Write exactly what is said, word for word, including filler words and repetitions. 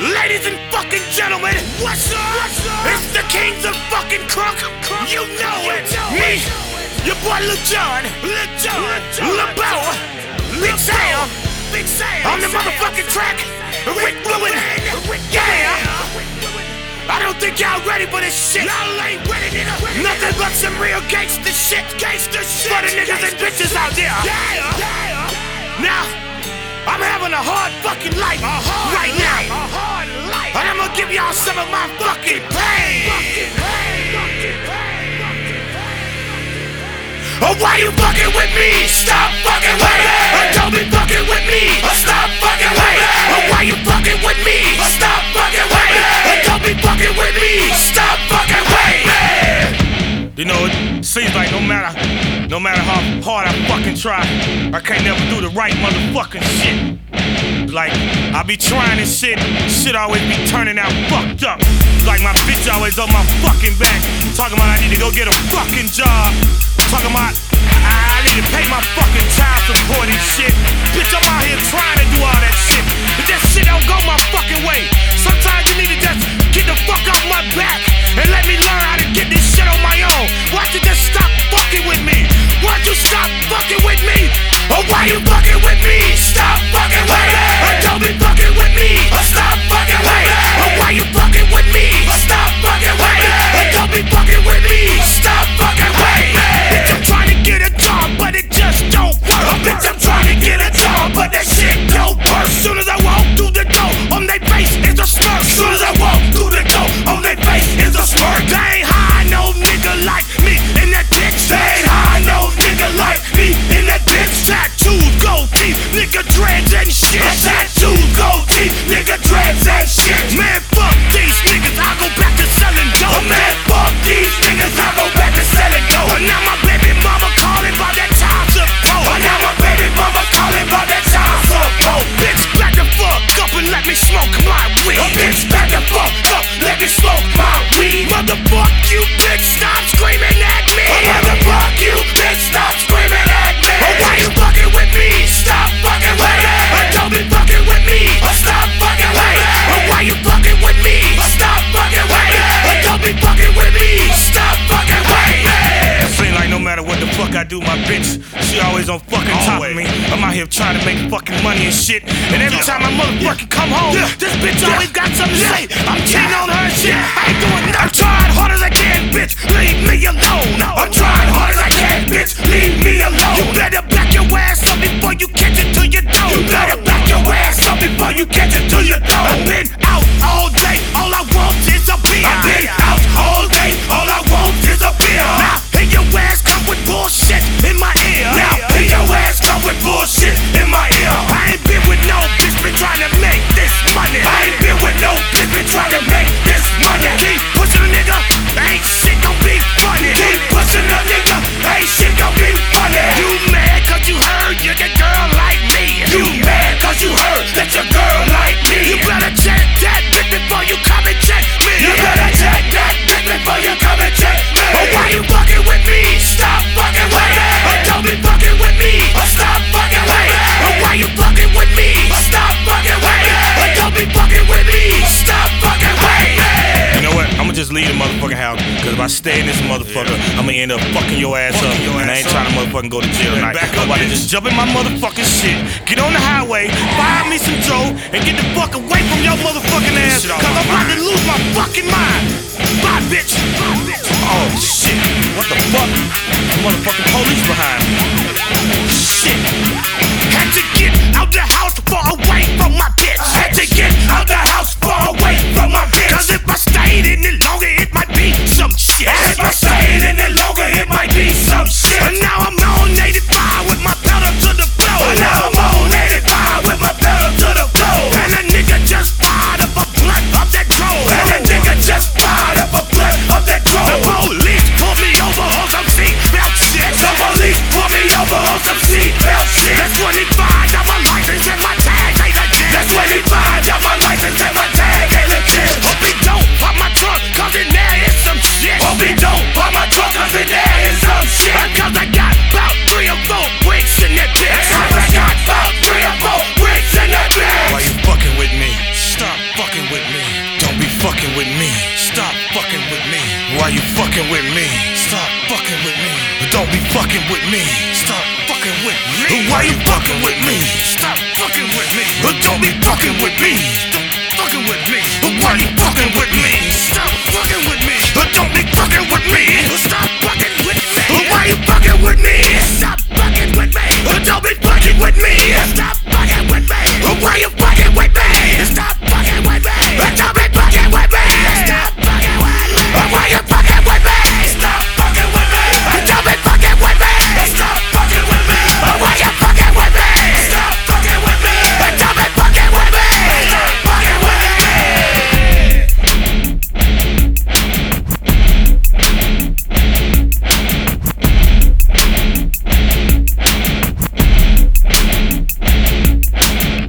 Ladies and fucking gentlemen, what's up? What's up? It's the Kings of fucking Crunk. You know it. Me, your boy Lil Jon, Lil Jon, Lil Bo, Big Sam, Big Sam. On the motherfucking track, Rick Ruin. Yeah. I don't think y'all ready for this shit. Y'all ain't ready, nigga. Nothing but some real gangster shit. Gangster shit. For the niggas and bitches out there. Yeah. Now, I'm having a hard fucking life hard right life. now. A hard life. And I'm gonna give y'all some of my fucking pain. Fucking pain. Oh, why you fucking with me? Stop fucking with me. Oh, don't be fucking with me. Oh, stop fucking with me. Oh, why you fucking with me? Oh, stop fucking with me. Oh, don't be fucking with me. Stop fucking with me. You know, it seems like no matter, no matter how hard I fucking try, I can't never do the right motherfucking shit. Like, I be trying this shit, shit always be turning out fucked up. Like my bitch always on my fucking back, talking about I need to go get a fucking job. Talking about I, I need to pay my fucking child support and shit. Bitch, I'm out here trying to do all that shit, but that shit don't go my fucking way. Sometimes you need to just get the fuck off my back and let me learn how to get this shit on my own. Why don't you just stop fucking with me? Why don't you stop fucking with me? Or why you fucking with me? Stop fucking with me. Or don't be fucking with me. Or stop fucking with me. Or why you fucking with me? Or stop fucking with me. Or don't be fucking with me. Stop fucking with me. Bitch, I'm trying to get a job, but it just don't work. Oh, bitch, I'm trying to get a job, but that shit don't work. Soon as I walk through the door, on their face is a smirk. Soon as I walk through the door, on their face is a smirk. They ain't high, no nigga like me in that bitch. They ain't high, no nigga like me in that bitch. Tattoos, gold teeth, nigga dreads and shit. Tattoos, gold teeth, nigga dreads and shit. Man, fuck these niggas, I go back to selling dope. Oh, man, fuck these niggas, I go back to selling dope. But now my baby mama calling about that child support. But now my baby mama calling about that child support. Bitch, back the fuck up and let me smoke my weed. Oh, bitch, back the fuck up, let me smoke my weed. Motherfuck you, bitch, stop screaming at me. Oh, motherfuck you, bitch, stop screaming at me. Oh, why you fucking with me? Stop fucking with me. Oh, don't be fucking with me. Oh, stop fucking with me. Oh, why you fucking with me? Oh, stop fucking with me. Oh, don't be fucking with me. Stop fucking with me. It seems like no matter what the fuck I do, my bitch, she always on fucking top of me. I'm out here trying to make fucking money and shit, and every time I motherfucking come home, this bitch always got something to say. I'm cheating on her and shit. I ain't doing nothing. I'm trying hard as I can, bitch. Leave me alone. I'm trying hard as I can, bitch. Leave me alone. You better back your ass up before you catch it to your toe. You better back your ass up before you catch it to your toe. I've been out all day. All I want is a beer. I've been out all day. All I want is a beer. Now, and your ass come with bullshit in my ear. Now, and your ass come with bullshit in my ear. I ain't been with no bitch been trying to make this money. I ain't been with no bitch been trying to make this money. Keep pushing a nigga, ain't shit gon' be funny. Keep pushing a nigga, ain't shit gon' be funny. You mad cause you heard you get girl like me. You mad cause you heard that your girl like me. You better check that bitch before you come and check me. You better check that bitch before you come and check me. Oh, why you fucking with me? Stop fucking with me. Oh, don't be fucking with me. Oh, stop fucking with me. Oh, why you fucking with me? Oh, stop fucking with me. Oh, don't be fucking with me. Stop fucking with me. You know what? I'ma just leave the motherfucking house, cause if I stay in this motherfucker, I'ma end up fucking your ass up. And I ain't trying to motherfucking go to jail tonight. I'm about to just jump in my motherfucking shit, get on the highway, buy me some Joe, and get the fuck away from your motherfucking ass, cause I'm about to lose my fucking mind. Bye, bitch. Oh, shit. What the fuck? The motherfucking police behind me. Shit. Had to get out the house far away from my bitch. Had to get out the house far away from my bitch. Cause if I stayed in it longer, it might be some shit. If I stayed in it longer, it might be some shit. And now I'm on eighty-five with my pedal to the floor. And now I'm on eighty-five with my pedal to the floor. And a nigga just fired up a blunt of that drone. And a nigga just fired up a blunt of that drone. The police pulled me over on some seatbelt shit. The police pulled me over on some seatbelt shit. That's twenty-five, got my license and my fucking with me. Stop fucking with me. Don't be fucking with me. Stop fucking with me. Why you fucking with me? Stop fucking with me. Don't be fucking with me. Fucking with me. Why you fucking with me?